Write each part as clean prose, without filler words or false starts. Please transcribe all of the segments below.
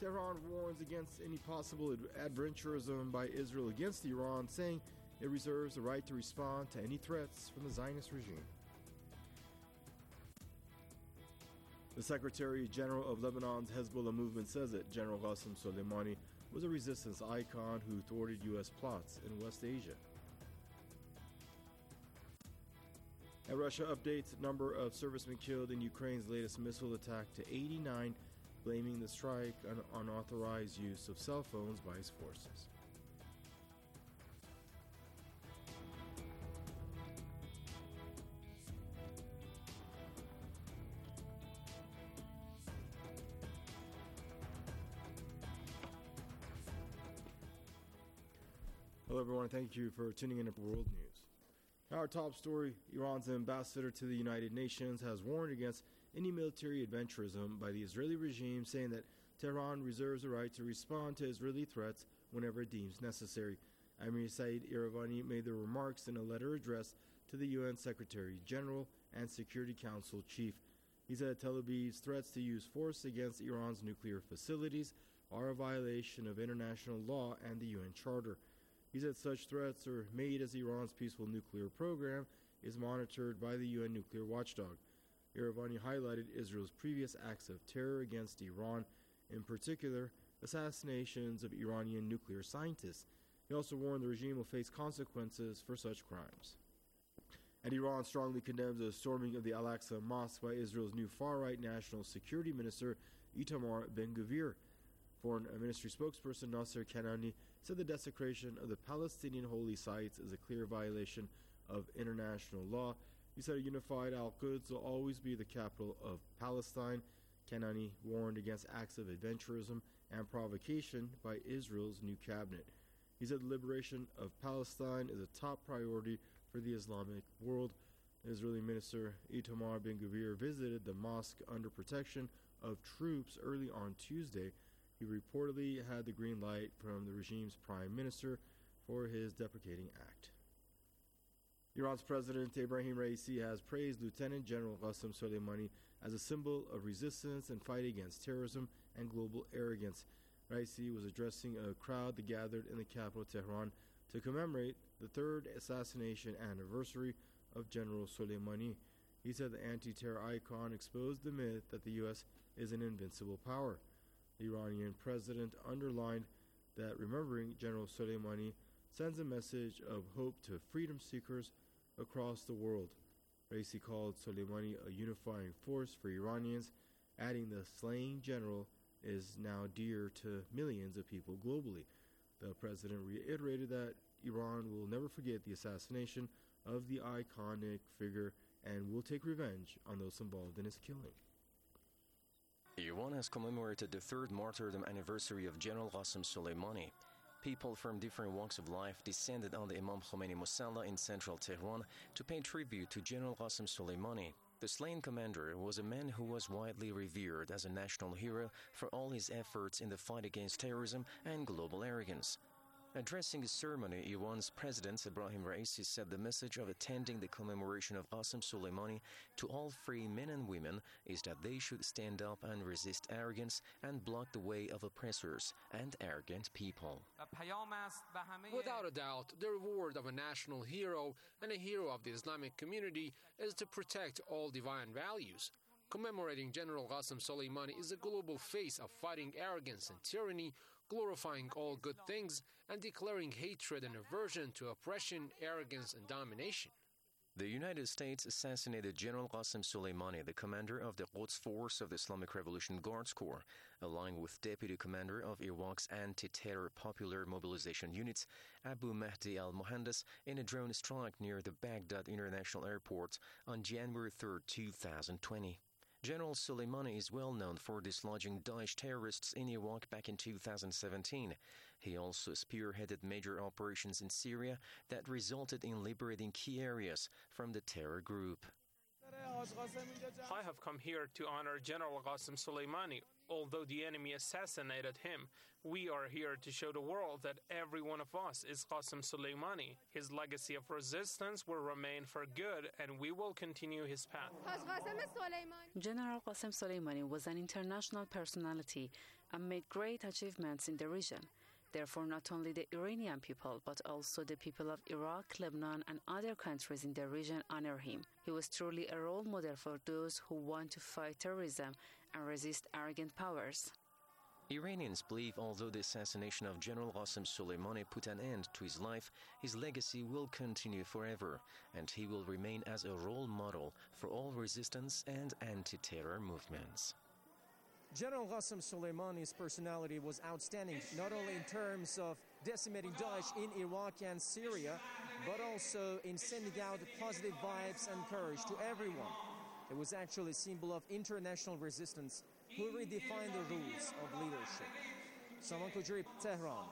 Tehran warns against any possible adventurism by Israel against Iran, saying it reserves the right to respond to any threats from the Zionist regime. The Secretary General of Lebanon's Hezbollah movement says that General Qasem Soleimani was a resistance icon who thwarted U.S. plots in West Asia. And Russia updates number of servicemen killed in Ukraine's latest missile attack to 89, blaming the strike on unauthorized use of cell phones by its forces. Hello everyone, thank you for tuning in to World News. Our top story, Iran's ambassador to the United Nations has warned against any military adventurism by the Israeli regime, saying that Tehran reserves the right to respond to Israeli threats whenever it deems necessary. Amir Said Iravani made the remarks in a letter addressed to the UN Secretary General and Security Council Chief. He said Tel Aviv's threats to use force against Iran's nuclear facilities are a violation of international law and the UN Charter. He said such threats are made as Iran's peaceful nuclear program is monitored by the UN nuclear watchdog. Iravani highlighted Israel's previous acts of terror against Iran, in particular, assassinations of Iranian nuclear scientists. He also warned the regime will face consequences for such crimes. And Iran strongly condemns the storming of the Al-Aqsa Mosque by Israel's new far-right national security minister, Itamar Ben-Gvir. Foreign Ministry spokesperson Nasser Kanani said the desecration of the Palestinian holy sites is a clear violation of international law. He said a unified Al-Quds will always be the capital of Palestine. Kanani warned against acts of adventurism and provocation by Israel's new cabinet. He said the liberation of Palestine is a top priority for the Islamic world. Israeli Minister Itamar Ben-Gvir visited the mosque under protection of troops early on Tuesday. He reportedly had the green light from the regime's prime minister for his deprecating act. Iran's President Ebrahim Raisi has praised Lieutenant General Qasem Soleimani as a symbol of resistance and fight against terrorism and global arrogance. Raisi was addressing a crowd that gathered in the capital, Tehran, to commemorate the third assassination anniversary of General Soleimani. He said the anti-terror icon exposed the myth that the U.S. is an invincible power. The Iranian president underlined that remembering General Soleimani sends a message of hope to freedom seekers across the world. Raisi called Soleimani a unifying force for Iranians, adding the slain general is now dear to millions of people globally. The president reiterated that Iran will never forget the assassination of the iconic figure and will take revenge on those involved in his killing. Iran has commemorated the third martyrdom anniversary of General Qasem Soleimani. People from different walks of life descended on the Imam Khomeini Musalla in central Tehran to pay tribute to General Qasem Soleimani. The slain commander was a man who was widely revered as a national hero for all his efforts in the fight against terrorism and global arrogance. Addressing the ceremony, Iran's President Ebrahim Raisi said the message of attending the commemoration of Qasem Soleimani to all free men and women is that they should stand up and resist arrogance and block the way of oppressors and arrogant people. Without a doubt, the reward of a national hero and a hero of the Islamic community is to protect all divine values. Commemorating General Qasem Soleimani is a global face of fighting arrogance and tyranny, glorifying all good things, and declaring hatred and aversion to oppression, arrogance, and domination. The United States assassinated General Qasem Soleimani, the commander of the Quds Force of the Islamic Revolution Guards Corps, along with Deputy Commander of Iraq's Anti-Terror Popular Mobilization Units, Abu Mahdi al-Mohandes, in a drone strike near the Baghdad International Airport on January 3, 2020. General Soleimani is well known for dislodging Daesh terrorists in Iraq back in 2017. He also spearheaded major operations in Syria that resulted in liberating key areas from the terror group. I have come here to honor General Qasem Soleimani. Although the enemy assassinated him, we are here to show the world that every one of us is Qasem Soleimani. His legacy of resistance will remain for good, and we will continue his path. General Qasem Soleimani was an international personality, and made great achievements in the region. Therefore, not only the Iranian people, but also the people of Iraq, Lebanon, and other countries in the region honor him. He was truly a role model for those who want to fight terrorism and resist arrogant powers. Iranians believe although the assassination of General Qasem Soleimani put an end to his life, his legacy will continue forever, and he will remain as a role model for all resistance and anti-terror movements. General Qasem Soleimani's personality was outstanding, not only in terms of decimating Daesh in Iraq and Syria, but also in sending out positive vibes and courage to everyone. It was actually a symbol of international resistance who redefined the rules of leadership. Saman Kujri, Tehran.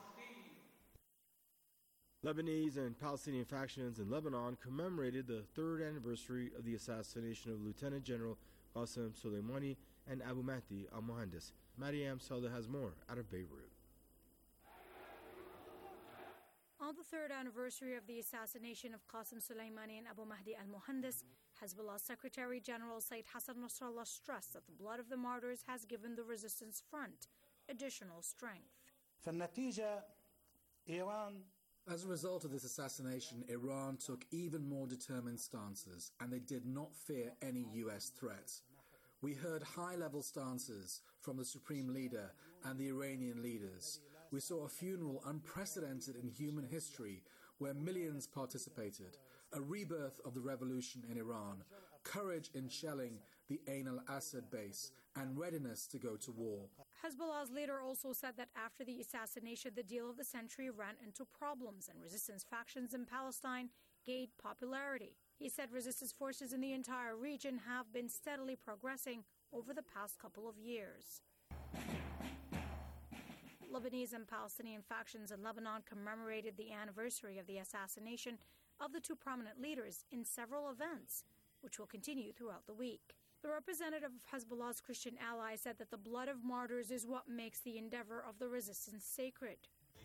Lebanese and Palestinian factions in Lebanon commemorated the third anniversary of the assassination of Lieutenant General Qasem Soleimani and Abu Mahdi al-Muhandis. Mariam Saleh has more out of Beirut. On the third anniversary of the assassination of Qasem Soleimani and Abu Mahdi al-Muhandis, Hezbollah Secretary General Sayyid Hassan Nasrallah stressed that the blood of the martyrs has given the resistance front additional strength. As a result of this assassination, Iran took even more determined stances, and they did not fear any U.S. threats. We heard high-level stances from the Supreme Leader and the Iranian leaders. We saw a funeral unprecedented in human history where millions participated, a rebirth of the revolution in Iran, courage in shelling the Ain al-Assad base, and readiness to go to war. Hezbollah's leader also said that after the assassination, the deal of the century ran into problems and resistance factions in Palestine gained popularity. He said resistance forces in the entire region have been steadily progressing over the past couple of years. Lebanese and Palestinian factions in Lebanon commemorated the anniversary of the assassination of the two prominent leaders in several events, which will continue throughout the week. The representative of Hezbollah's Christian ally said that the blood of martyrs is what makes the endeavor of the resistance sacred.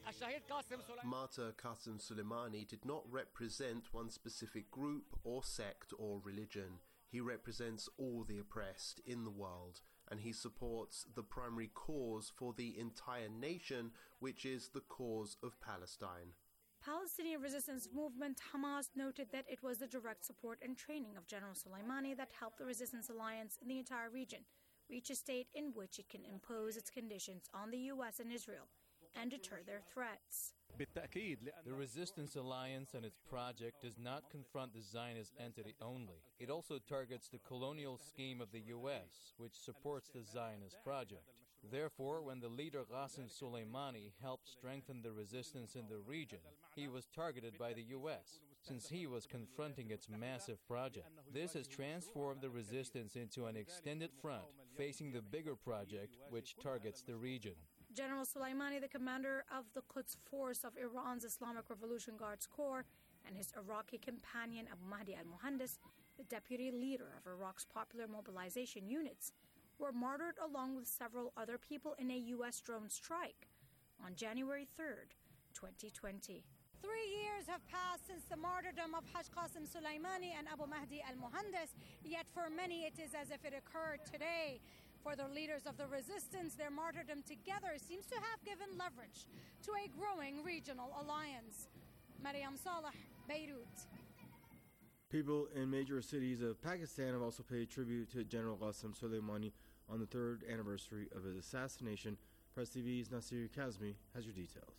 Martyr Qasem Soleimani did not represent one specific group or sect or religion. He represents all the oppressed in the world, and he supports the primary cause for the entire nation, which is the cause of Palestine. Palestinian resistance movement Hamas noted that it was the direct support and training of General Soleimani that helped the resistance alliance in the entire region reach a state in which it can impose its conditions on the U.S. and Israel and deter their threats. The Resistance Alliance and its project does not confront the Zionist entity only. It also targets the colonial scheme of the U.S., which supports the Zionist project. Therefore, when the leader Qasem Soleimani helped strengthen the resistance in the region, he was targeted by the U.S., since he was confronting its massive project. This has transformed the resistance into an extended front, facing the bigger project, which targets the region. General Soleimani, the commander of the Quds Force of Iran's Islamic Revolution Guards Corps, and his Iraqi companion Abu Mahdi al-Muhandis, the deputy leader of Iraq's popular mobilization units, were martyred along with several other people in a U.S. drone strike on January 3rd, 2020. 3 years have passed since the martyrdom of Haj Qasem Soleimani and Abu Mahdi al-Muhandis, yet for many it is as if it occurred today. For the leaders of the resistance, their martyrdom together seems to have given leverage to a growing regional alliance. Mariam Saleh, Beirut. People in major cities of Pakistan have also paid tribute to General Qasem Soleimani on the third anniversary of his assassination. Press TV's Nasir Kazmi has your details.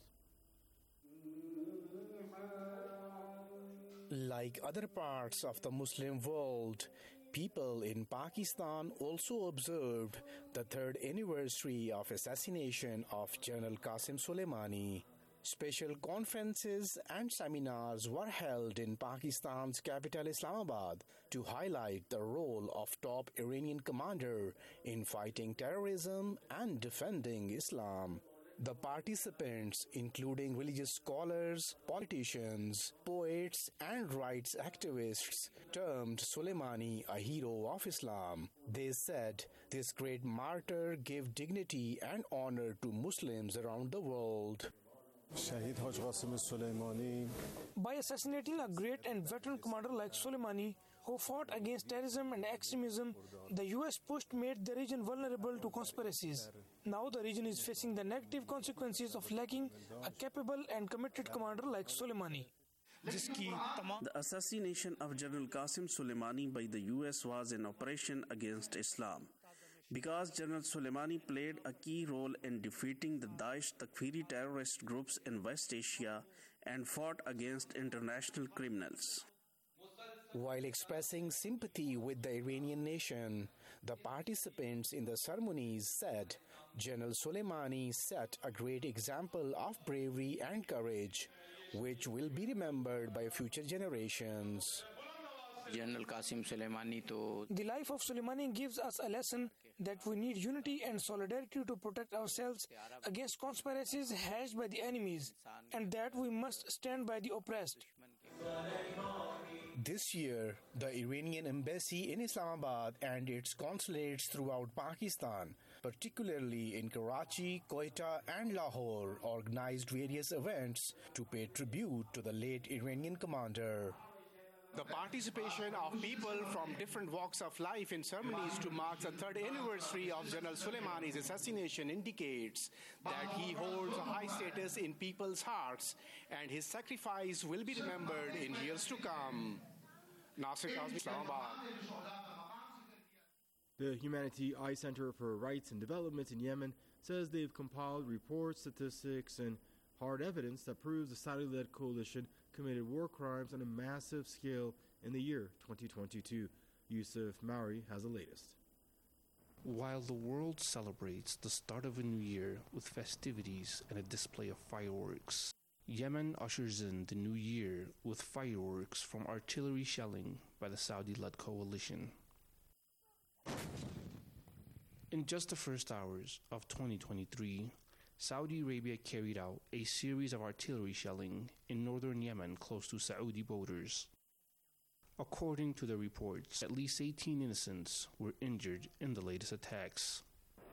Like other parts of the Muslim world, people in Pakistan also observed the third anniversary of assassination of General Qasem Soleimani. Special conferences and seminars were held in Pakistan's capital Islamabad to highlight the role of top Iranian commander in fighting terrorism and defending Islam. The participants, including religious scholars, politicians, poets, and rights activists, termed Soleimani a hero of Islam. They said this great martyr gave dignity and honor to Muslims around the world. By assassinating a great and veteran commander like Soleimani, who fought against terrorism and extremism, the US pushed made the region vulnerable to conspiracies. Now the region is facing the negative consequences of lacking a capable and committed commander like Soleimani. The assassination of General Qasem Soleimani by the US was an operation against Islam. Because General Soleimani played a key role in defeating the Daesh Takfiri terrorist groups in West Asia and fought against international criminals. While expressing sympathy with the Iranian nation, the participants in the ceremonies said General Soleimani set a great example of bravery and courage, which will be remembered by future generations. General Qasem Soleimani The life of Soleimani gives us a lesson that we need unity and solidarity to protect ourselves against conspiracies hatched by the enemies, and that we must stand by the oppressed. This year, the Iranian embassy in Islamabad and its consulates throughout Pakistan, particularly in Karachi, Quetta and Lahore, organized various events to pay tribute to the late Iranian commander. The participation of people from different walks of life in ceremonies to mark the third anniversary of General Soleimani's assassination indicates that he holds a high status in people's hearts and his sacrifice will be remembered in years to come. Nasir Kazmi, Islamabad. The Humanity Eye Center for Rights and Development in Yemen says they've compiled reports, statistics, and hard evidence that proves the Saudi-led coalition committed war crimes on a massive scale in the year 2022. Yusuf Mauri has the latest. While the world celebrates the start of a new year with festivities and a display of fireworks, Yemen ushers in the new year with fireworks from artillery shelling by the Saudi-led coalition. In just the first hours of 2023, Saudi Arabia carried out a series of artillery shelling in northern Yemen close to Saudi borders. According to the reports, at least 18 innocents were injured in the latest attacks.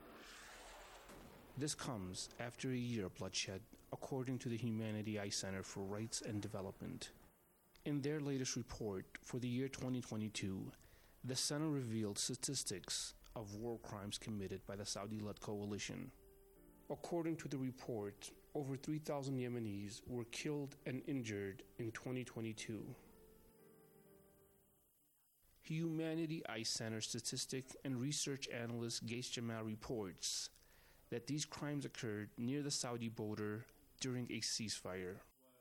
This comes after a year of bloodshed, according to the Humanity Eye Center for Rights and Development. In their latest report for the year 2022, the center revealed statistics of war crimes committed by the Saudi-led coalition. According to the report, over 3,000 Yemenis were killed and injured in 2022. Humanity Eye Center statistic and research analyst Gais Jamal reports that these crimes occurred near the Saudi border during a ceasefire.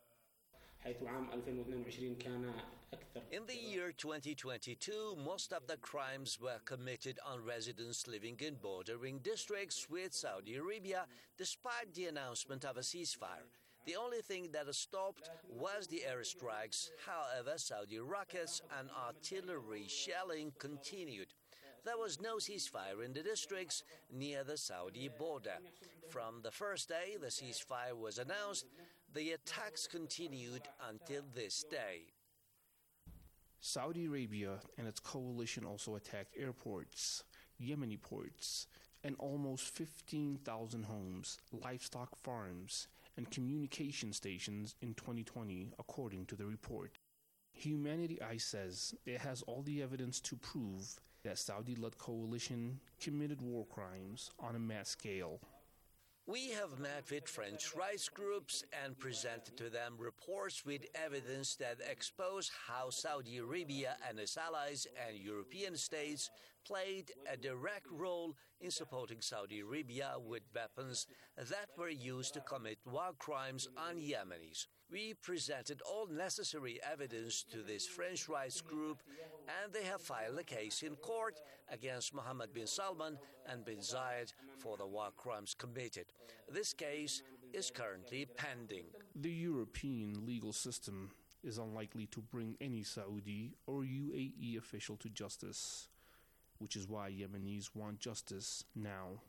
In the year 2022, most of the crimes were committed on residents living in bordering districts with Saudi Arabia, despite the announcement of a ceasefire. The only thing that stopped was the airstrikes. However, Saudi rockets and artillery shelling continued. There was no ceasefire in the districts near the Saudi border. From the first day the ceasefire was announced, the attacks continued until this day. Saudi Arabia and its coalition also attacked airports, Yemeni ports, and almost 15,000 homes, livestock farms, and communication stations in 2020, according to the report. Humanity Eye says it has all the evidence to prove that Saudi-led coalition committed war crimes on a mass scale. We have met with French rights groups and presented to them reports with evidence that expose how Saudi Arabia and its allies and European states played a direct role in supporting Saudi Arabia with weapons that were used to commit war crimes on Yemenis. We presented all necessary evidence to this French rights group, and they have filed a case in court against Mohammed bin Salman and bin Zayed for the war crimes committed. This case is currently pending. The European legal system is unlikely to bring any Saudi or UAE official to justice, which is why Yemenis want justice now.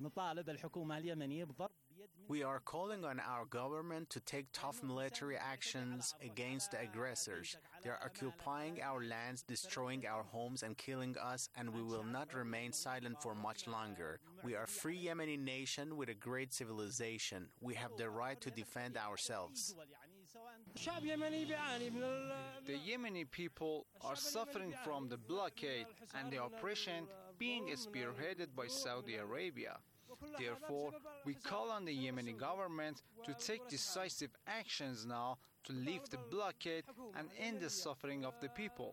We are calling on our government to take tough military actions against the aggressors. They are occupying our lands, destroying our homes, and killing us, and we will not remain silent for much longer. We are a free Yemeni nation with a great civilization. We have the right to defend ourselves. The Yemeni people are suffering from the blockade and the oppression being spearheaded by Saudi Arabia. Therefore, we call on the Yemeni government to take decisive actions now to lift the blockade and end the suffering of the people.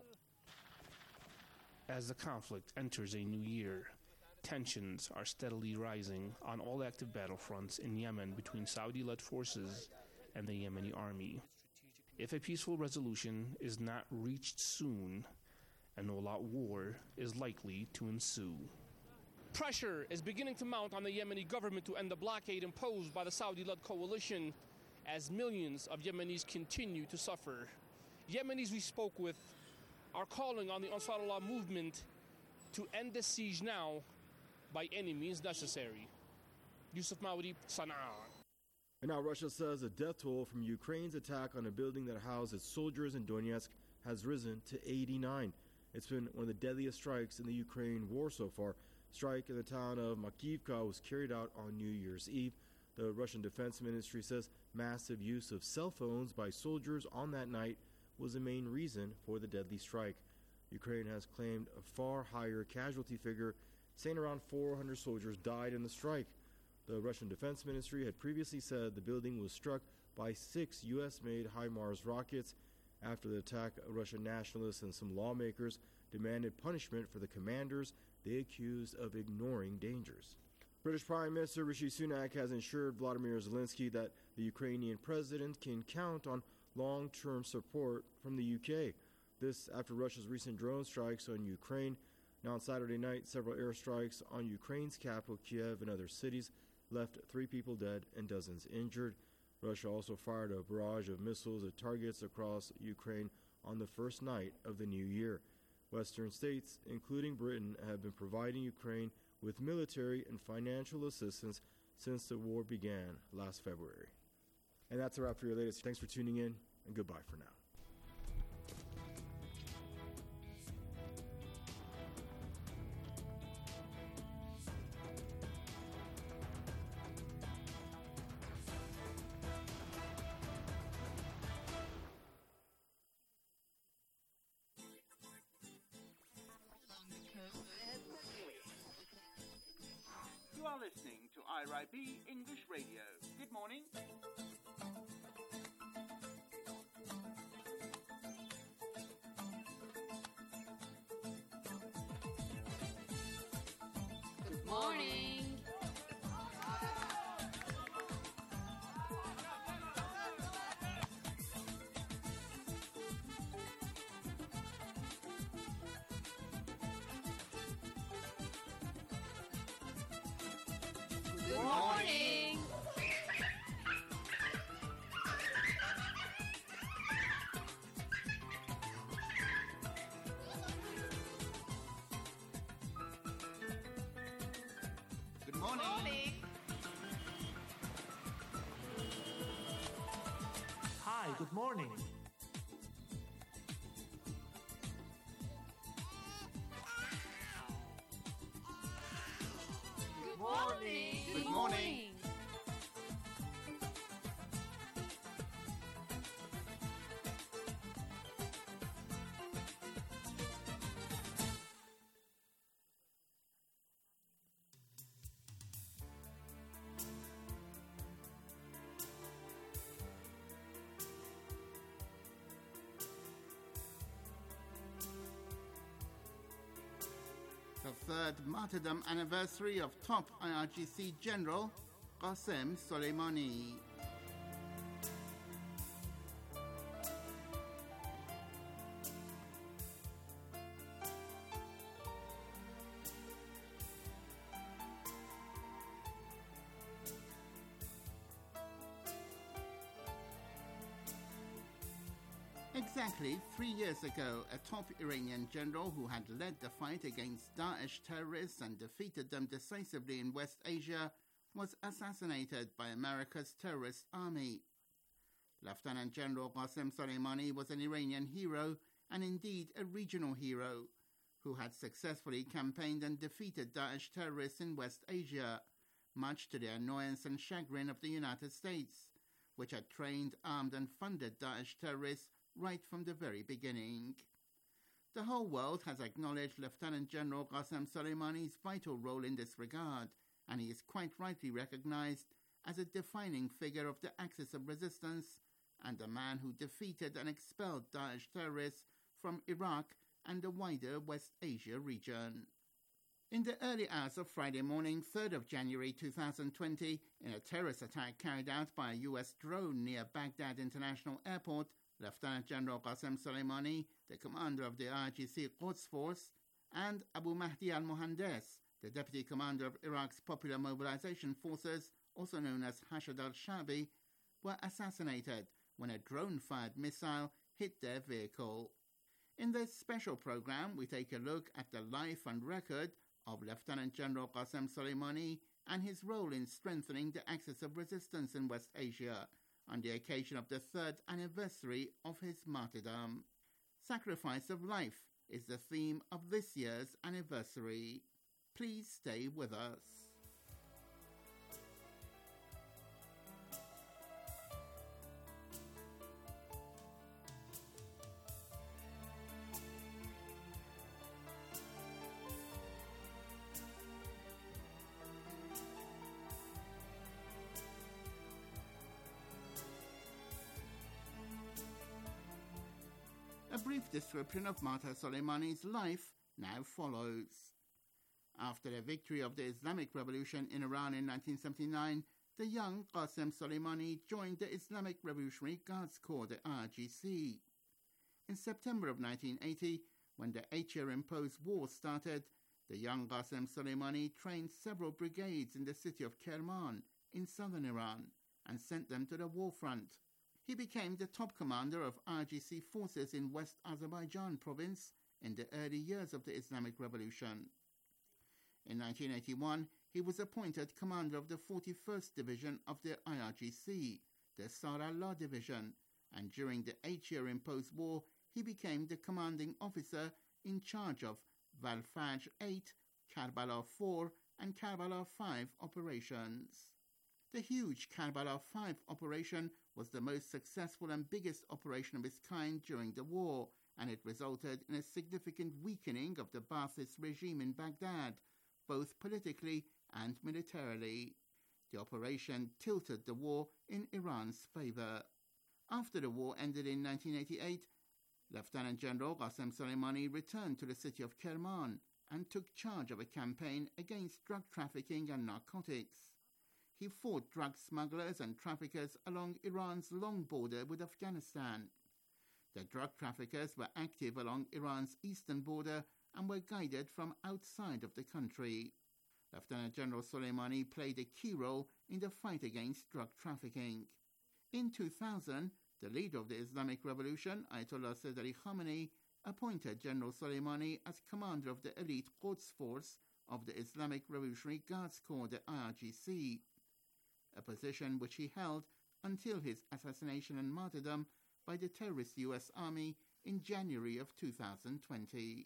As the conflict enters a new year, tensions are steadily rising on all active battlefronts in Yemen between Saudi-led forces and the Yemeni army. If a peaceful resolution is not reached soon, an all-out war is likely to ensue. Pressure is beginning to mount on the Yemeni government to end the blockade imposed by the Saudi-led coalition as millions of Yemenis continue to suffer. Yemenis we spoke with are calling on the Ansarullah movement to end the siege now by any means necessary. Yusuf Maudi, Sana'a. And now Russia says the death toll from Ukraine's attack on a building that housed its soldiers in Donetsk has risen to 89. It's been one of the deadliest strikes in the Ukraine war so far. Strike in the town of Makivka was carried out on New Year's Eve. The Russian Defense Ministry says massive use of cell phones by soldiers on that night was the main reason for the deadly strike. Ukraine has claimed a far higher casualty figure, saying around 400 soldiers died in the strike. The Russian Defense Ministry had previously said the building was struck by 6 U.S.-made HIMARS rockets. After the attack, Russian nationalists and some lawmakers demanded punishment for the commanders they accused of ignoring dangers. British Prime Minister Rishi Sunak has assured Vladimir Zelensky that the Ukrainian president can count on long-term support from the UK. This after Russia's recent drone strikes on Ukraine. Now on Saturday night, several airstrikes on Ukraine's capital, Kiev, and other cities left 3 people dead and dozens injured. Russia also fired a barrage of missiles at targets across Ukraine on the first night of the new year. Western states, including Britain, have been providing Ukraine with military and financial assistance since the war began last February. And that's a wrap for your latest. Thanks for tuning in, and goodbye for now. You are listening to IRIB English Radio. Good morning. Good morning. Good morning. Good morning. Hi, good morning. Good morning. Good morning. The third martyrdom anniversary of top IRGC General Qasem Soleimani. Exactly 3 years ago, a top Iranian general who had led the fight against Daesh terrorists and defeated them decisively in West Asia was assassinated by America's terrorist army. Lieutenant General Qasem Soleimani was an Iranian hero and indeed a regional hero who had successfully campaigned and defeated Daesh terrorists in West Asia, much to the annoyance and chagrin of the United States, which had trained, armed and funded Daesh terrorists right from the very beginning. The whole world has acknowledged Lieutenant General Qasem Soleimani's vital role in this regard, and he is quite rightly recognized as a defining figure of the axis of resistance and a man who defeated and expelled Daesh terrorists from Iraq and the wider West Asia region. In the early hours of Friday morning, 3rd of January 2020, in a terrorist attack carried out by a U.S. drone near Baghdad International Airport, Lieutenant General Qasem Soleimani, the commander of the IRGC Quds Force, and Abu Mahdi al-Mohandes, the deputy commander of Iraq's Popular Mobilization Forces, also known as Hashd al-Shaabi, were assassinated when a drone-fired missile hit their vehicle. In this special program, we take a look at the life and record of Lieutenant General Qasem Soleimani and his role in strengthening the axis of resistance in West Asia on the occasion of the 3rd anniversary of his martyrdom. Sacrifice of life is the theme of this year's anniversary. Please stay with us. A brief description of Martyr Soleimani's life now follows. After the victory of the Islamic Revolution in Iran in 1979, the young Qasem Soleimani joined the Islamic Revolutionary Guards Corps, the IRGC. In September of 1980, when the 8-year imposed war started, the young Qasem Soleimani trained several brigades in the city of Kerman in southern Iran and sent them to the war front. He became the top commander of IRGC forces in West Azerbaijan province in the early years of the Islamic Revolution. In 1981, he was appointed commander of the 41st Division of the IRGC, the Sar Allah Division, and during the 8-year imposed war, he became the commanding officer in charge of Valfajr 8, Karbala 4, and Karbala 5 operations. The huge Karbala 5 operation was the most successful and biggest operation of its kind during the war, and it resulted in a significant weakening of the Ba'athist regime in Baghdad, both politically and militarily. The operation tilted the war in Iran's favor. After the war ended in 1988, Lieutenant General Qasem Soleimani returned to the city of Kerman and took charge of a campaign against drug trafficking and narcotics. He fought drug smugglers and traffickers along Iran's long border with Afghanistan. The drug traffickers were active along Iran's eastern border and were guided from outside of the country. Lieutenant General Soleimani played a key role in the fight against drug trafficking. In 2000, the leader of the Islamic Revolution, Ayatollah Sayyid Ali Khamenei, appointed General Soleimani as commander of the elite Quds Force of the Islamic Revolutionary Guards Corps, the IRGC, a position which he held until his assassination and martyrdom by the terrorist U.S. Army in January of 2020.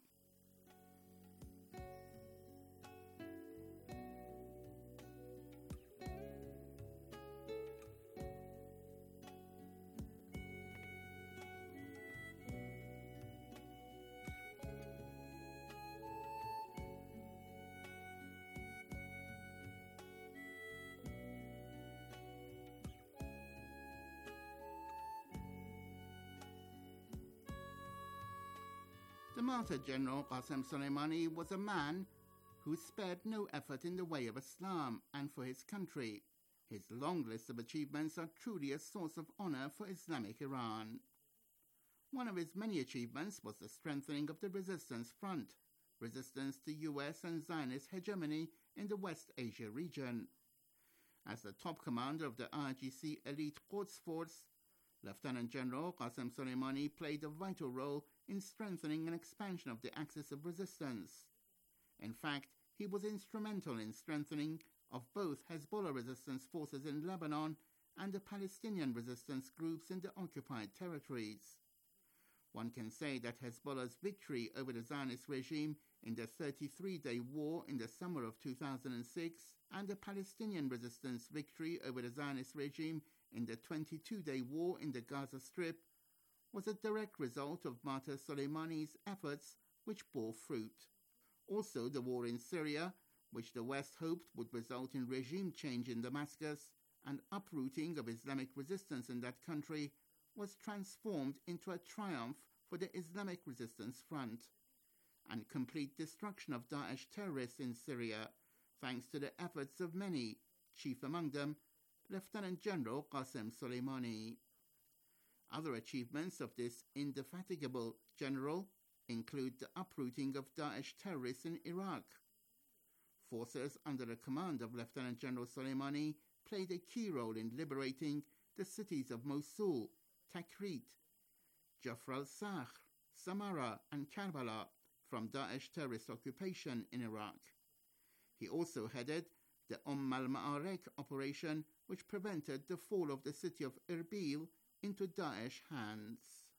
The martyr General Qasem Soleimani was a man who spared no effort in the way of Islam and for his country. His long list of achievements are truly a source of honor for Islamic Iran. One of his many achievements was the strengthening of the resistance front, resistance to US and Zionist hegemony in the West Asia region. As the top commander of the IRGC elite Quds Force, Lieutenant General Qasem Soleimani played a vital role in strengthening an expansion of the axis of resistance. In fact, he was instrumental in strengthening of both Hezbollah resistance forces in Lebanon and the Palestinian resistance groups in the occupied territories. One can say that Hezbollah's victory over the Zionist regime in the 33-day war in the summer of 2006 and the Palestinian resistance victory over the Zionist regime in the 22-day war in the Gaza Strip was a direct result of Martyr Soleimani's efforts, which bore fruit. Also, the war in Syria, which the West hoped would result in regime change in Damascus and uprooting of Islamic resistance in that country, was transformed into a triumph for the Islamic Resistance Front and complete destruction of Daesh terrorists in Syria, thanks to the efforts of many, chief among them Lieutenant General Qasem Soleimani. Other achievements of this indefatigable general include the uprooting of Daesh terrorists in Iraq. Forces under the command of Lieutenant General Soleimani played a key role in liberating the cities of Mosul, Tikrit, Jafr al-Sakhr, Samarra and Karbala from Daesh terrorist occupation in Iraq. He also headed the al-Ma'arek operation, which prevented the fall of the city of Erbil into Daesh hands.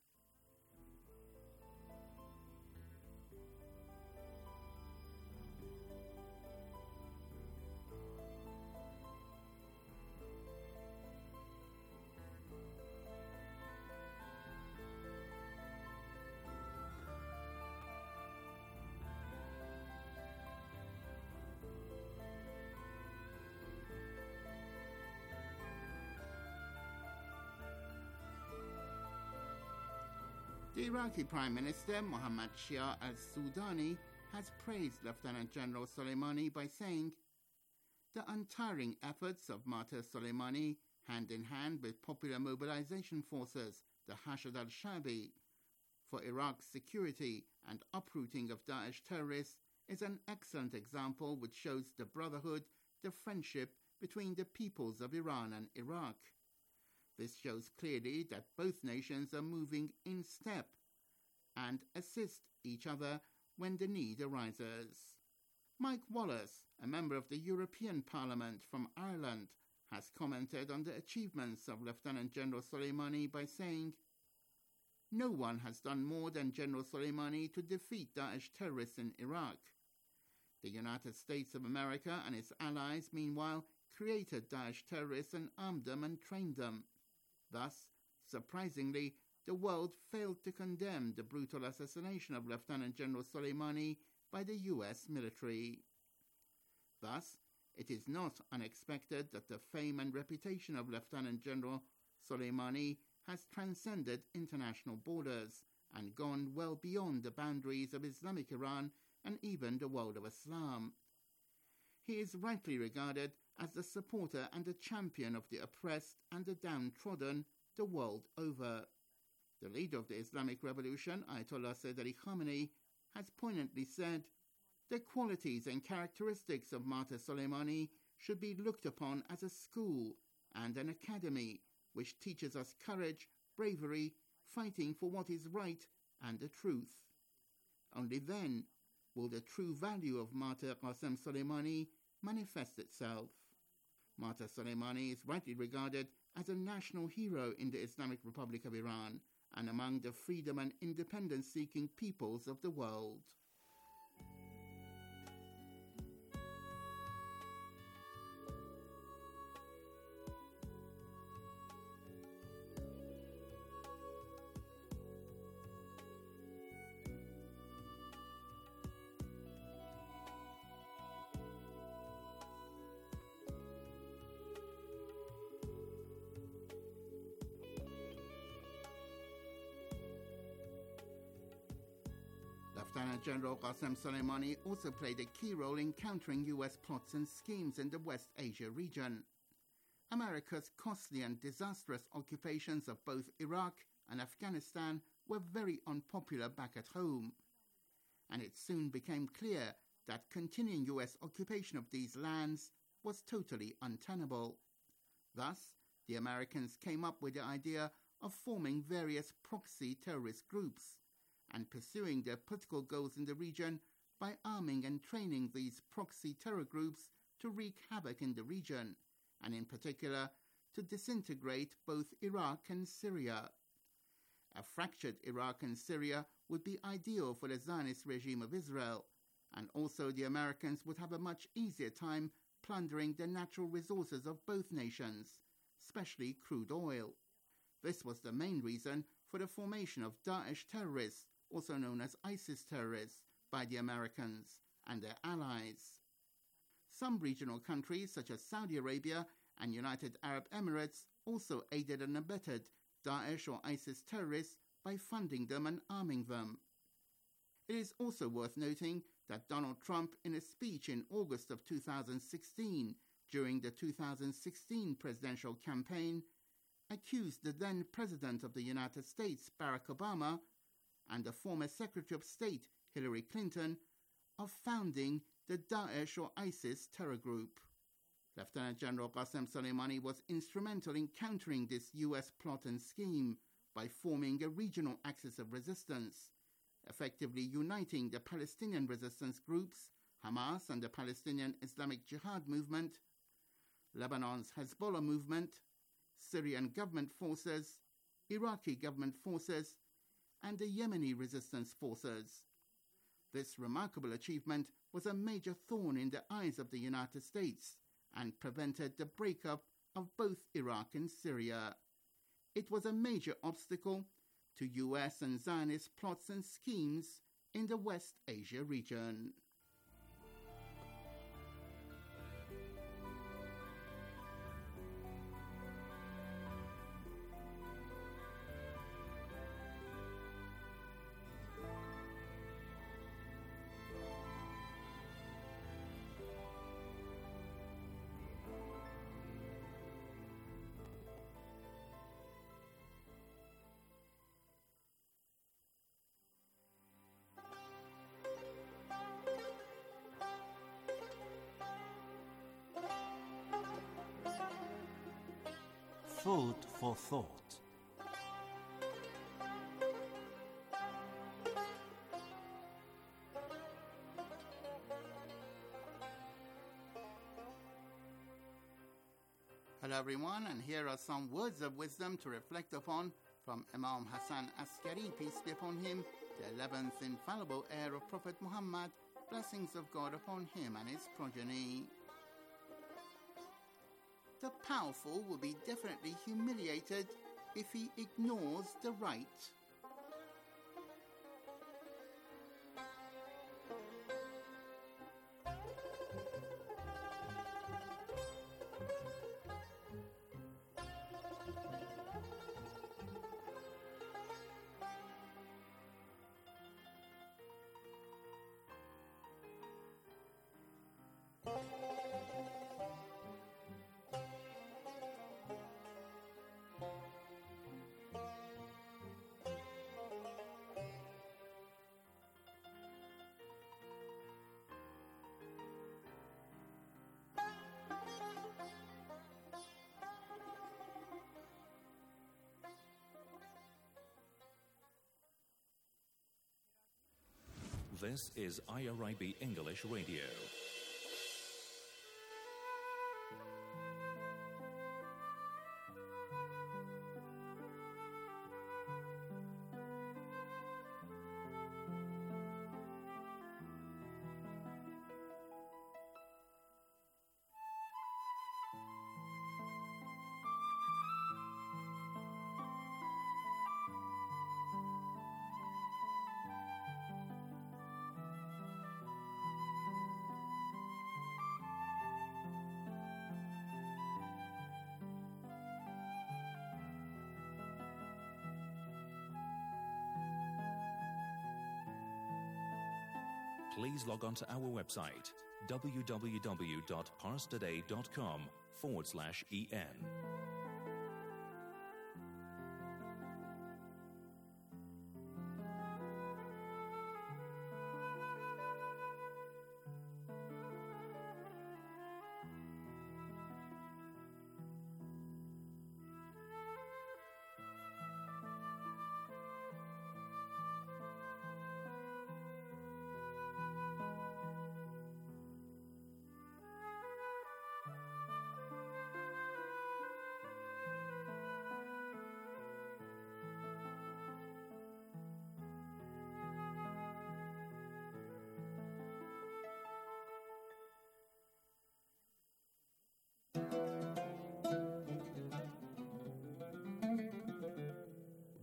The Iraqi Prime Minister Mohammad Shia al-Sudani has praised Lieutenant General Soleimani by saying, "The untiring efforts of Martyr Soleimani, hand in hand with popular mobilization forces, the Hashd al-Shabi, for Iraq's security and uprooting of Daesh terrorists is an excellent example which shows the brotherhood, the friendship between the peoples of Iran and Iraq. This shows clearly that both nations are moving in step and assist each other when the need arises." Mike Wallace, a member of the European Parliament from Ireland, has commented on the achievements of Lieutenant General Soleimani by saying, "No one has done more than General Soleimani to defeat Daesh terrorists in Iraq. The United States of America and its allies, meanwhile, created Daesh terrorists and armed them and trained them. Thus, surprisingly, the world failed to condemn the brutal assassination of Lieutenant General Soleimani by the U.S. military. Thus, it is not unexpected that the fame and reputation of Lieutenant General Soleimani has transcended international borders and gone well beyond the boundaries of Islamic Iran and even the world of Islam. He is rightly regarded as the supporter and the champion of the oppressed and the downtrodden the world over. The leader of the Islamic Revolution, Ayatollah Sayyid Ali Khamenei, has poignantly said, "The qualities and characteristics of Martyr Soleimani should be looked upon as a school and an academy which teaches us courage, bravery, fighting for what is right and the truth. Only then will the true value of Martyr Qasem Soleimani manifest itself." Martyr Soleimani is rightly regarded as a national hero in the Islamic Republic of Iran and among the freedom and independence-seeking peoples of the world. Lieutenant General Qasem Soleimani also played a key role in countering U.S. plots and schemes in the West Asia region. America's costly and disastrous occupations of both Iraq and Afghanistan were very unpopular back at home, and it soon became clear that continuing U.S. occupation of these lands was totally untenable. Thus, the Americans came up with the idea of forming various proxy terrorist groups and pursuing their political goals in the region by arming and training these proxy terror groups to wreak havoc in the region, and in particular to disintegrate both Iraq and Syria. A fractured Iraq and Syria would be ideal for the Zionist regime of Israel, and also the Americans would have a much easier time plundering the natural resources of both nations, especially crude oil. This was the main reason for the formation of Daesh terrorists, also known as ISIS terrorists, by the Americans and their allies. Some regional countries such as Saudi Arabia and United Arab Emirates also aided and abetted Daesh or ISIS terrorists by funding them and arming them. It is also worth noting that Donald Trump, in a speech in August of 2016 during the 2016 presidential campaign, accused the then President of the United States, Barack Obama, and the former Secretary of State, Hillary Clinton, of founding the Daesh or ISIS terror group. Lieutenant General Qasem Soleimani was instrumental in countering this U.S. plot and scheme by forming a regional axis of resistance, effectively uniting the Palestinian resistance groups, Hamas and the Palestinian Islamic Jihad movement, Lebanon's Hezbollah movement, Syrian government forces, Iraqi government forces, and the Yemeni resistance forces. This remarkable achievement was a major thorn in the eyes of the United States and prevented the breakup of both Iraq and Syria. It was a major obstacle to US and Zionist plots and schemes in the West Asia region. Food for thought. Hello everyone, and here are some words of wisdom to reflect upon from Imam Hassan Askari, peace be upon him, the 11th infallible heir of Prophet Muhammad, blessings of God upon him and his progeny. The powerful will be definitely humiliated if he ignores the right. This is IRIB English Radio. Please log on to our website, www.parstoday.com/en.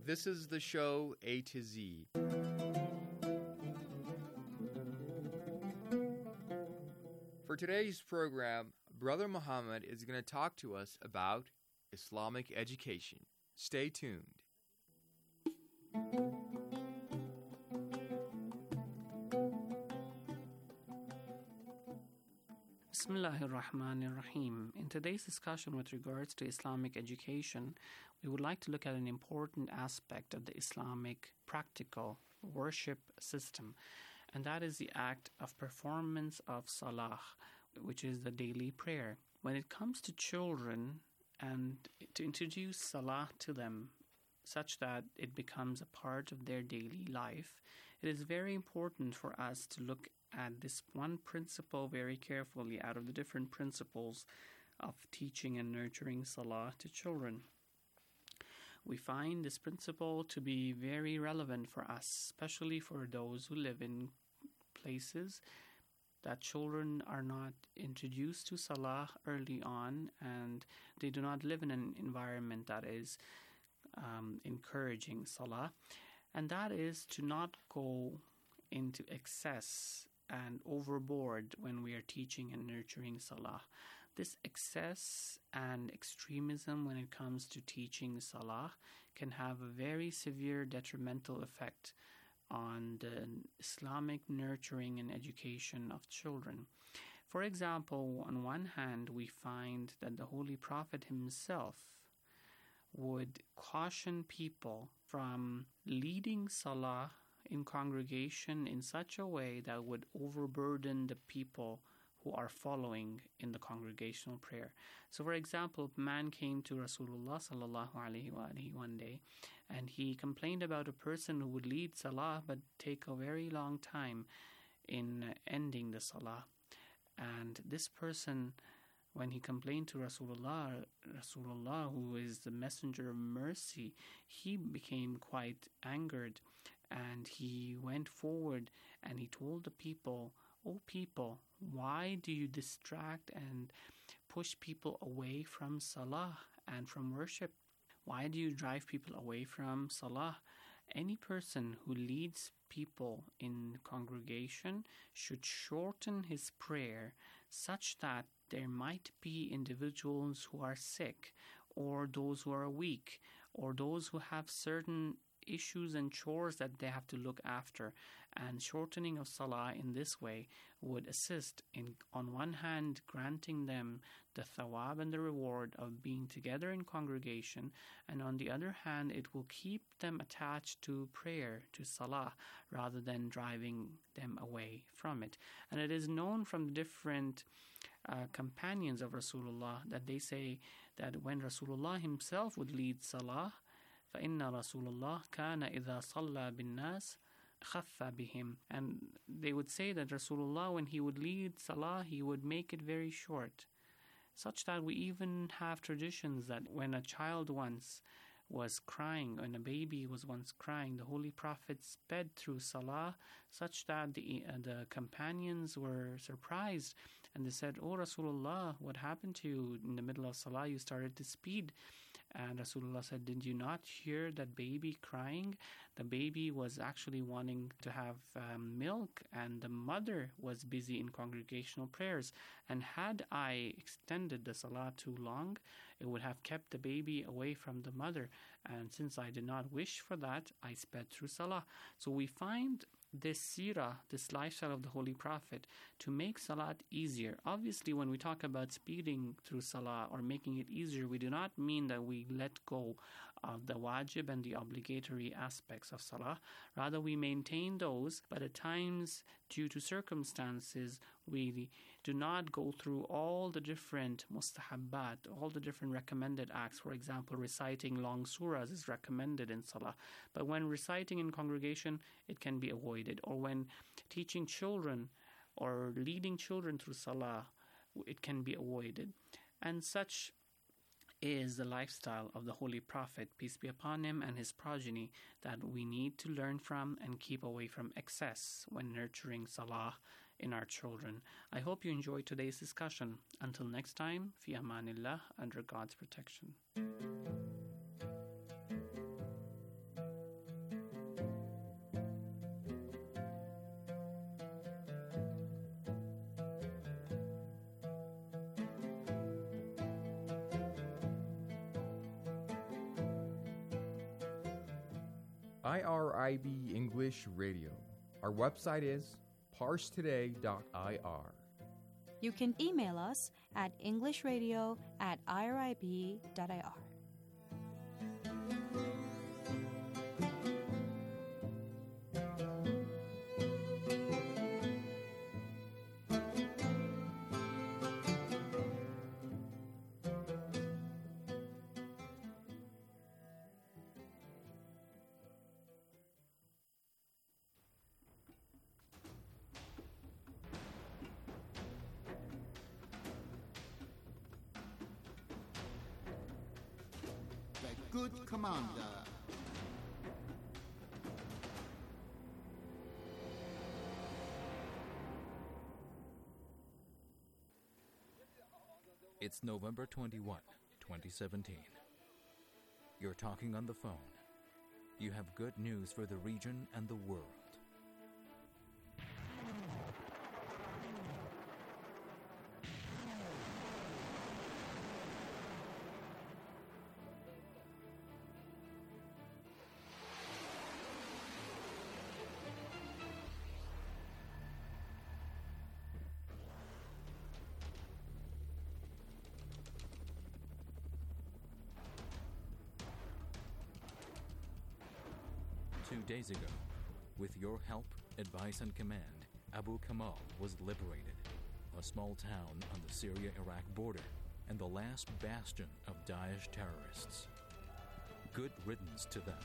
This is the show A to Z. For today's program, Brother Muhammad is going to talk to us about Islamic education. Stay tuned. Bismillahirrahmanirrahim. In today's discussion with regards to Islamic education, we would like to look at an important aspect of the Islamic practical worship system, and that is the act of performance of salah, which is the daily prayer. When it comes to children, and to introduce salah to them such that it becomes a part of their daily life, it is very important for us to look at this one principle very carefully out of the different principles of teaching and nurturing salah to children. We find this principle to be very relevant for us, especially for those who live in places that children are not introduced to salah early on, and they do not live in an environment that is encouraging salah, and that is to not go into excess and overboard when we are teaching and nurturing salah. This excess and extremism when it comes to teaching salah can have a very severe detrimental effect on the Islamic nurturing and education of children. For example, on one hand, we find that the Holy Prophet himself would caution people from leading salah in congregation in such a way that would overburden the people who are following in the congregational prayer. So, for example, a man came to Rasulullah sallallahu alaihi wasallam one day, and he complained about a person who would lead salah but take a very long time in ending the salah. And this person, when he complained to Rasulullah, who is the messenger of mercy, he became quite angered, and he went forward and he told the people, "O people, why do you distract and push people away from salah and from worship? Why do you drive people away from salah? Any person who leads people in congregation should shorten his prayer such that there might be individuals who are sick, or those who are weak, or those who have certain issues and chores that they have to look after, and shortening of salah in this way would assist in, on one hand, granting them the thawab and the reward of being together in congregation, and on the other hand, it will keep them attached to prayer, to salah, rather than driving them away from it. And it is known from the different companions of Rasulullah that they say that when Rasulullah himself would lead salah, فَإِنَّ رَسُولَ اللَّهِ كَانَ إِذَا صَلَّى بِالنَّاسِ خَفَّ بِهِمْ. And they would say that Rasulullah, when he would lead salah, he would make it very short, such that we even have traditions that when a child once was crying, when a baby was once crying, the Holy Prophet sped through salah, such that the companions were surprised, and they said, "Oh Rasulullah, what happened to you? In the middle of salah you started to speed." And Rasulullah said, "Did you not hear that baby crying? The baby was actually wanting to have milk, and the mother was busy in congregational prayers. And had I extended the salah too long, it would have kept the baby away from the mother. And since I did not wish for that, I sped through salah." So we find this seerah, this lifestyle of the Holy Prophet, to make salat easier. Obviously, when we talk about speeding through salah or making it easier, we do not mean that we let go of the wajib and the obligatory aspects of salah. Rather, we maintain those, but at times, due to circumstances, we do not go through all the different mustahabbat, all the different recommended acts. For example, reciting long surahs is recommended in salah. But when reciting in congregation, it can be avoided. Or when teaching children or leading children through salah, it can be avoided. And such is the lifestyle of the Holy Prophet, peace be upon him, and his progeny, that we need to learn from and keep away from excess when nurturing salah in our children. I hope you enjoyed today's discussion. Until next time, fi amanillah, under God's protection. IRIB English Radio. Our website is parsetoday.ir. You can email us at englishradio@irib.ir. Good commander. It's November 21, 2017. You're talking on the phone. You have good news for the region and the world. Days ago, with your help, advice, and command, Abu Kamal was liberated, a small town on the Syria-Iraq border and the last bastion of Daesh terrorists. Good riddance to them.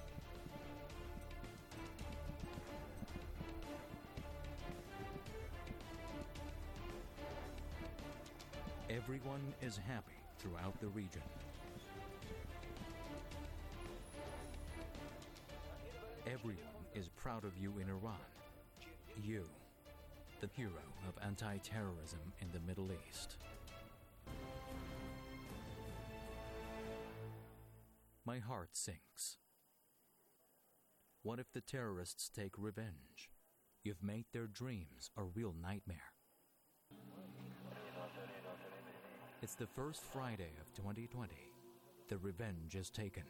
Everyone is happy throughout the region. Everyone is proud of you in Iran. You, the hero of anti-terrorism in the Middle East. My heart sinks. What if the terrorists take revenge? You've made their dreams a real nightmare. It's the first Friday of 2020. The revenge is taken.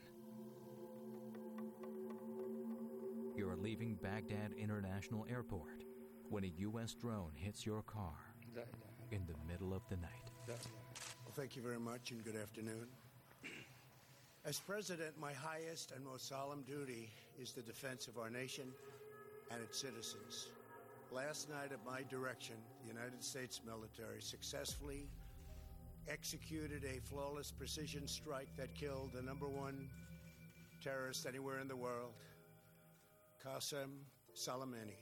You're leaving Baghdad International Airport when a U.S. drone hits your car in the middle of the night. Well, thank you very much and good afternoon. As President, my highest and most solemn duty is the defense of our nation and its citizens. Last night, at my direction, the United States military successfully executed a flawless precision strike that killed the #1 terrorist anywhere in the world, Qasem Soleimani.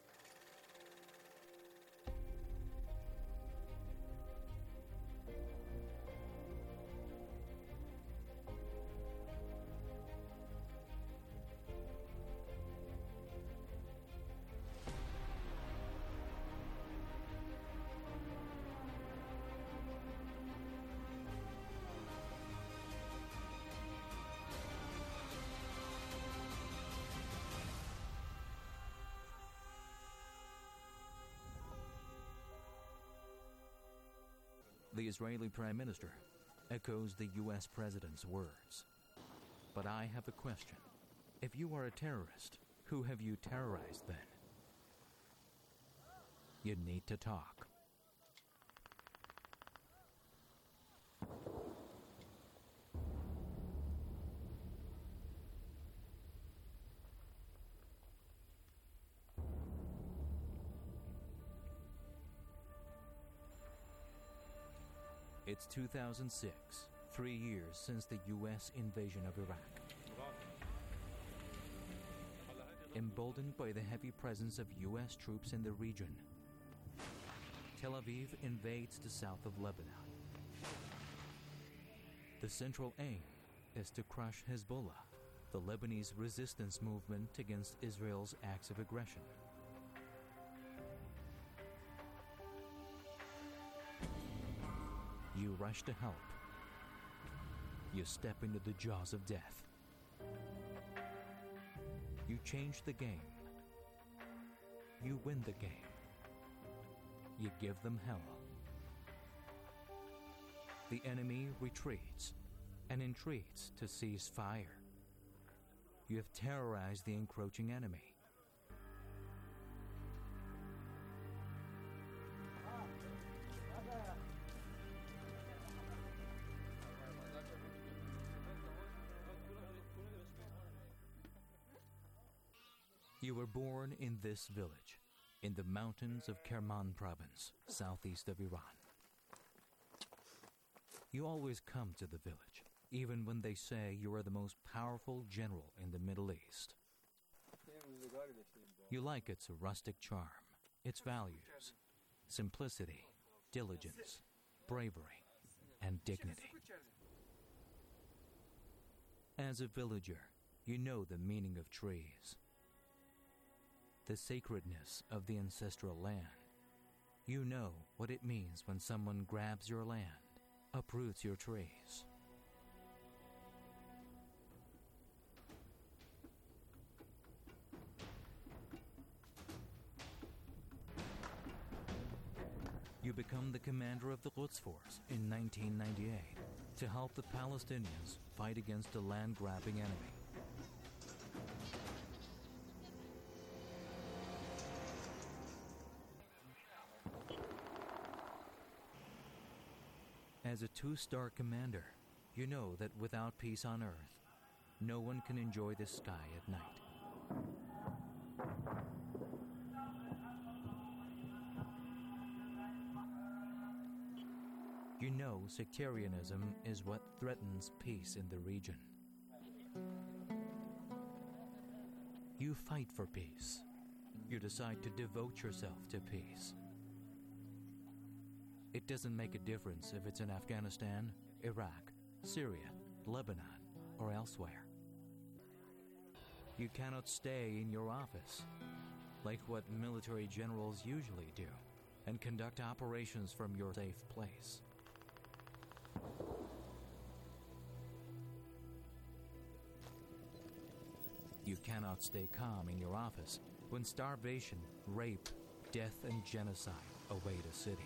The Israeli Prime Minister echoes the U.S. President's words. But I have a question. If you are a terrorist, who have you terrorized then? You need to talk. It's 2006, 3 years since the U.S. invasion of Iraq. Emboldened by the heavy presence of U.S. troops in the region, Tel Aviv invades the south of Lebanon. The central aim is to crush Hezbollah, the Lebanese resistance movement against Israel's acts of aggression. You rush to help. You step into the jaws of death. You change the game. You win the game. You give them hell. The enemy retreats and entreats to cease fire. You have terrorized the encroaching enemy. You were born in this village, in the mountains of Kerman province, southeast of Iran. You always come to the village, even when they say you are the most powerful general in the Middle East. You like its rustic charm, its values, simplicity, diligence, bravery, and dignity. As a villager, you know the meaning of trees, the sacredness of the ancestral land. You know what it means when someone grabs your land, uproots your trees. You become the commander of the Quds Force in 1998 to help the Palestinians fight against a land-grabbing enemy. As a two-star commander, you know that without peace on Earth, no one can enjoy the sky at night. You know sectarianism is what threatens peace in the region. You fight for peace. You decide to devote yourself to peace. It doesn't make a difference if it's in Afghanistan, Iraq, Syria, Lebanon, or elsewhere. You cannot stay in your office, like what military generals usually do, and conduct operations from your safe place. You cannot stay calm in your office when starvation, rape, death, and genocide await a city.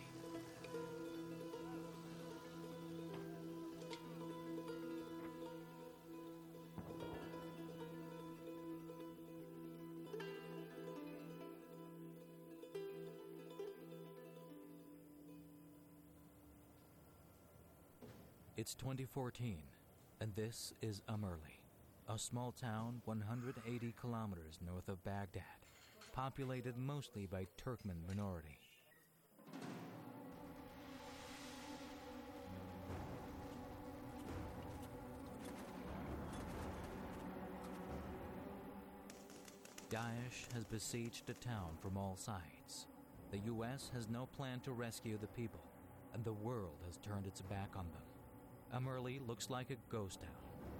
It's 2014, and this is Amerli, a small town 180 kilometers north of Baghdad, populated mostly by Turkmen minority. Daesh has besieged the town from all sides. The U.S. has no plan to rescue the people, and the world has turned its back on them. Amerli looks like a ghost town.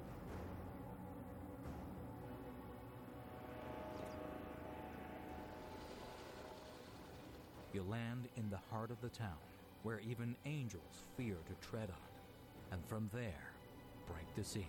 You land in the heart of the town, where even angels fear to tread on, and from there, break the siege.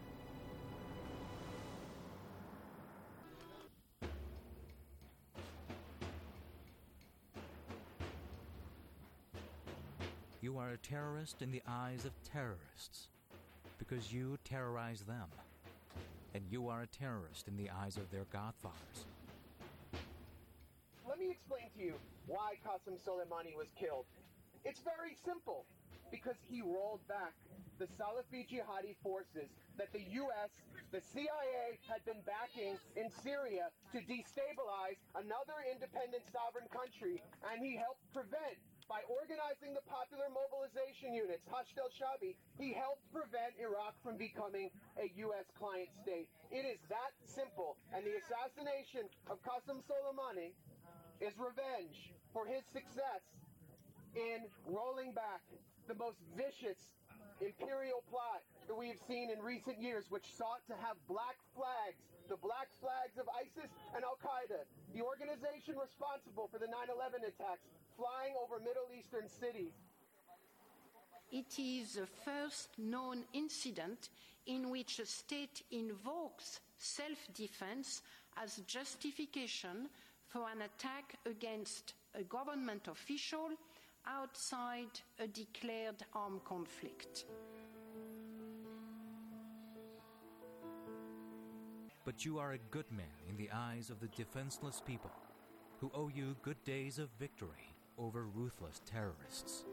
You are a terrorist in the eyes of terrorists, because you terrorize them, and you are a terrorist in the eyes of their godfathers. Let me explain to you why Qasem Soleimani was killed. It's very simple, because he rolled back the Salafi jihadi forces that the U.S., the CIA had been backing in Syria to destabilize another independent sovereign country, and he helped prevent. By organizing the popular mobilization units, Hashd al-Shabi, he helped prevent Iraq from becoming a U.S. client state. It is that simple. And the assassination of Qasem Soleimani is revenge for his success in rolling back the most vicious imperial plot that we have seen in recent years, which sought to have black flags, the black flags of ISIS and Al-Qaeda, the organization responsible for the 9/11 attacks, flying over Middle Eastern cities. It is the first known incident in which a state invokes self-defense as justification for an attack against a government official outside a declared armed conflict. But you are a good man in the eyes of the defenseless people who owe you good days of victory over ruthless terrorists.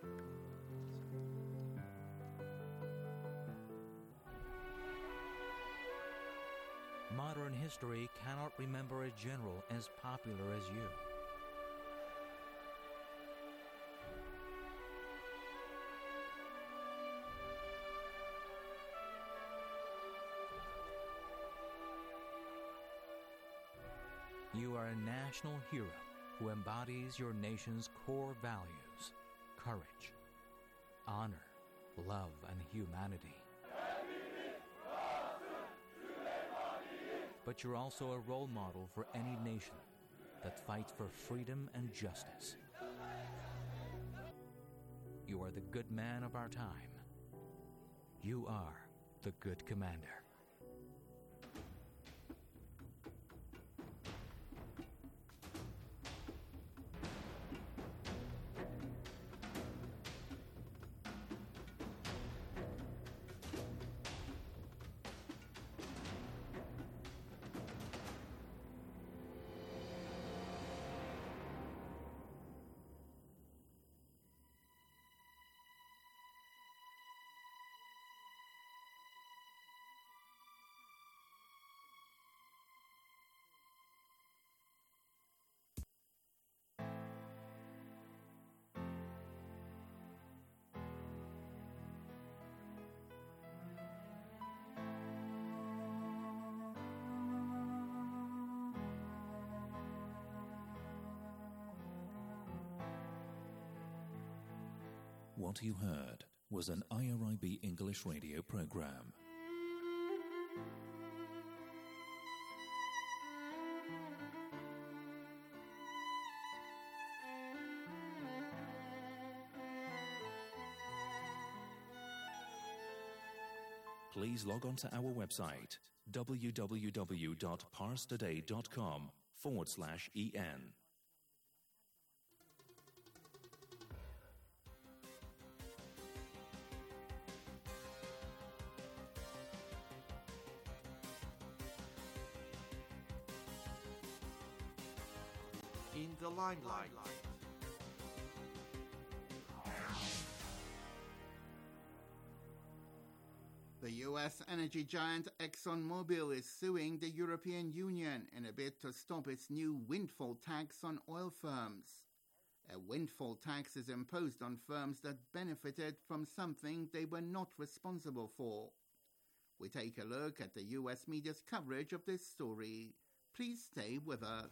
Modern history cannot remember a general as popular as you. You are a national hero who embodies your nation's core values: courage, honor, love, and humanity. But you're also a role model for any nation that fights for freedom and justice. You are the good man of our time. You are the good commander. What you heard was an IRIB English radio program. Please log on to our website www.parstoday.com/en. In the limelight. The US energy giant ExxonMobil is suing the European Union in a bid to stop its new windfall tax on oil firms. A windfall tax is imposed on firms that benefited from something they were not responsible for. We take a look at the US media's coverage of this story. Please stay with us.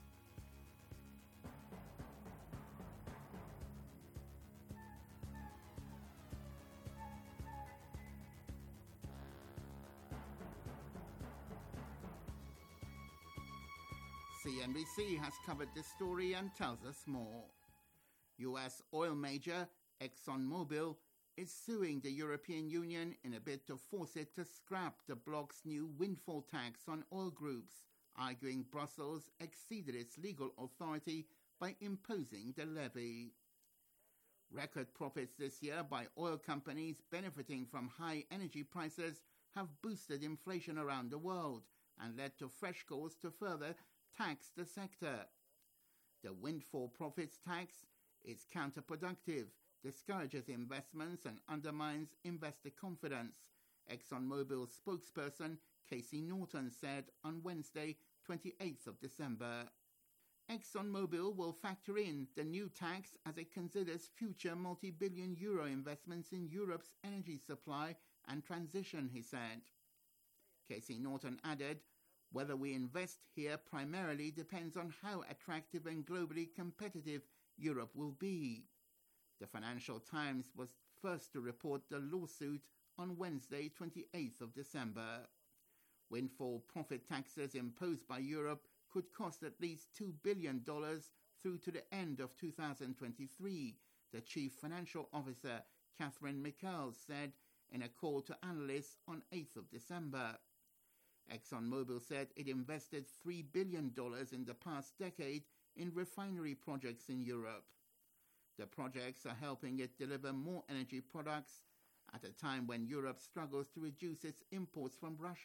CNBC has covered this story and tells us more. US oil major ExxonMobil is suing the European Union in a bid to force it to scrap the bloc's new windfall tax on oil groups, arguing Brussels exceeded its legal authority by imposing the levy. Record profits this year by oil companies benefiting from high energy prices have boosted inflation around the world and led to fresh calls to further tax the sector. The windfall profits tax is counterproductive, discourages investments and undermines investor confidence, ExxonMobil spokesperson Casey Norton said on Wednesday, 28th of December. ExxonMobil will factor in the new tax as it considers future multi-billion euro investments in Europe's energy supply and transition, he said. Casey Norton added, "Whether we invest here primarily depends on how attractive and globally competitive Europe will be." The Financial Times was first to report the lawsuit on Wednesday, 28th of December. Windfall profit taxes imposed by Europe could cost at least $2 billion through to the end of 2023, the chief financial officer, Catherine Michaels, said in a call to analysts on 8th of December. ExxonMobil said it invested $3 billion in the past decade in refinery projects in Europe. The projects are helping it deliver more energy products at a time when Europe struggles to reduce its imports from Russia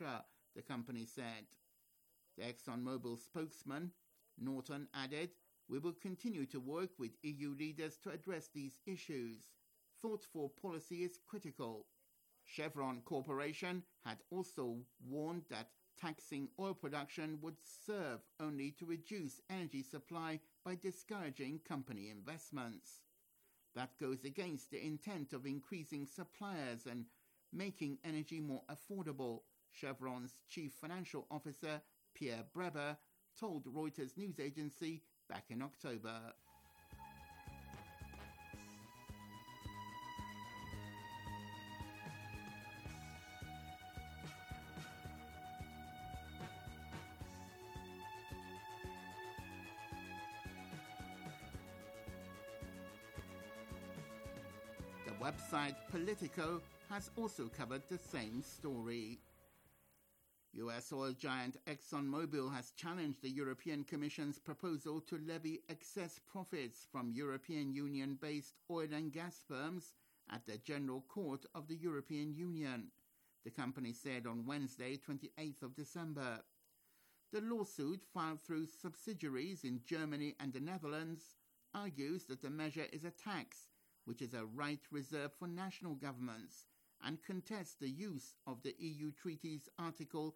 the company said. The ExxonMobil spokesman, Norton, added, "We will continue to work with EU leaders to address these issues. Thoughtful policy is critical." Chevron Corporation had also warned that taxing oil production would serve only to reduce energy supply by discouraging company investments. That goes against the intent of increasing suppliers and making energy more affordable, Chevron's chief financial officer, Pierre Breber, told Reuters news agency back in October. The website Politico has also covered the same story. US oil giant ExxonMobil has challenged the European Commission's proposal to levy excess profits from European Union-based oil and gas firms at the General Court of the European Union, the company said on Wednesday, 28th of December. The lawsuit, filed through subsidiaries in Germany and the Netherlands, argues that the measure is a tax, which is a right reserved for national governments, and contests the use of the EU Treaty's Article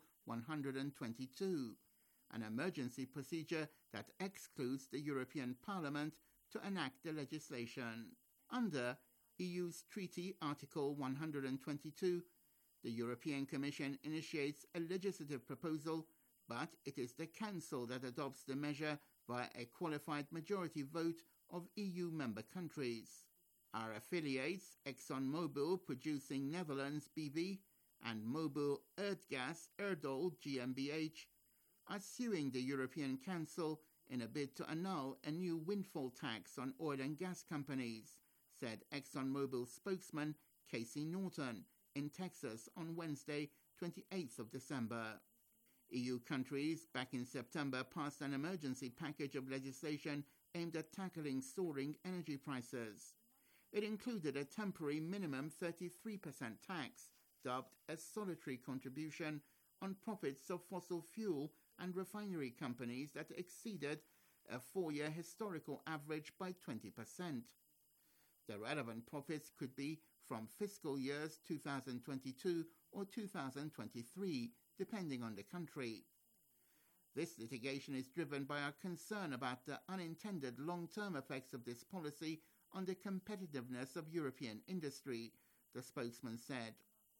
122, an emergency procedure that excludes the European Parliament to enact the legislation. Under EU's Treaty Article 122, the European Commission initiates a legislative proposal, but it is the Council that adopts the measure via a qualified majority vote of EU member countries. Our affiliates, ExxonMobil producing Netherlands BV and Mobil Erdgas Erdol GmbH, are suing the European Council in a bid to annul a new windfall tax on oil and gas companies, said ExxonMobil spokesman Casey Norton in Texas on Wednesday, 28th of December. EU countries back in September passed an emergency package of legislation aimed at tackling soaring energy prices. It included a temporary minimum 33% tax, dubbed a solitary contribution, on profits of fossil fuel and refinery companies that exceeded a 4-year historical average by 20%. The relevant profits could be from fiscal years 2022 or 2023, depending on the country. This litigation is driven by our concern about the unintended long-term effects of this policy on the competitiveness of European industry, the spokesman said.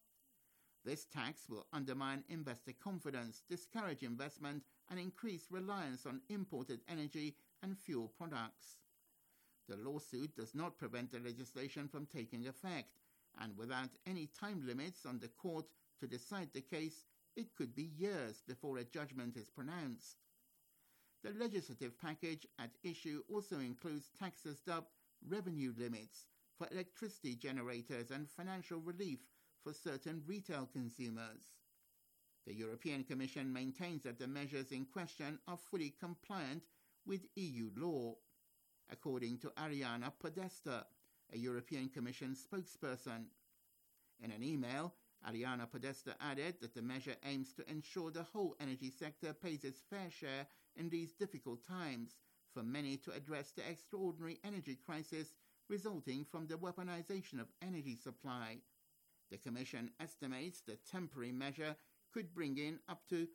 This tax will undermine investor confidence, discourage investment, and increase reliance on imported energy and fuel products. The lawsuit does not prevent the legislation from taking effect, and without any time limits on the court to decide the case, it could be years before a judgment is pronounced. The legislative package at issue also includes taxes dubbed revenue limits for electricity generators and financial relief for certain retail consumers. The European Commission maintains that the measures in question are fully compliant with EU law. According to Ariana Podesta, a European Commission spokesperson. In an email, Ariana Podesta added that the measure aims to ensure the whole energy sector pays its fair share in these difficult times, for many to address the extraordinary energy crisis resulting from the weaponization of energy supply. The Commission estimates the temporary measure could bring in up to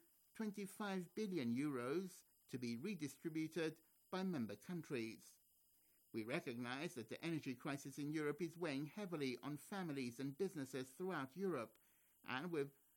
25 billion euros to be redistributed by member countries. We recognize that the energy crisis in Europe is weighing heavily on families and businesses throughout Europe, and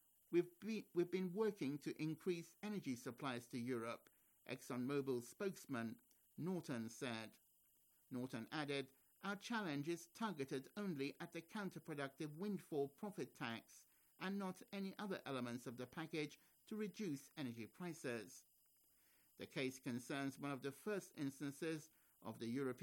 we've been working to increase energy supplies to Europe, ExxonMobil spokesman Norton said. Norton added, "Our challenge is targeted only at the counterproductive windfall profit tax and not any other elements of the package to reduce energy prices." The case concerns one of the first instances of the European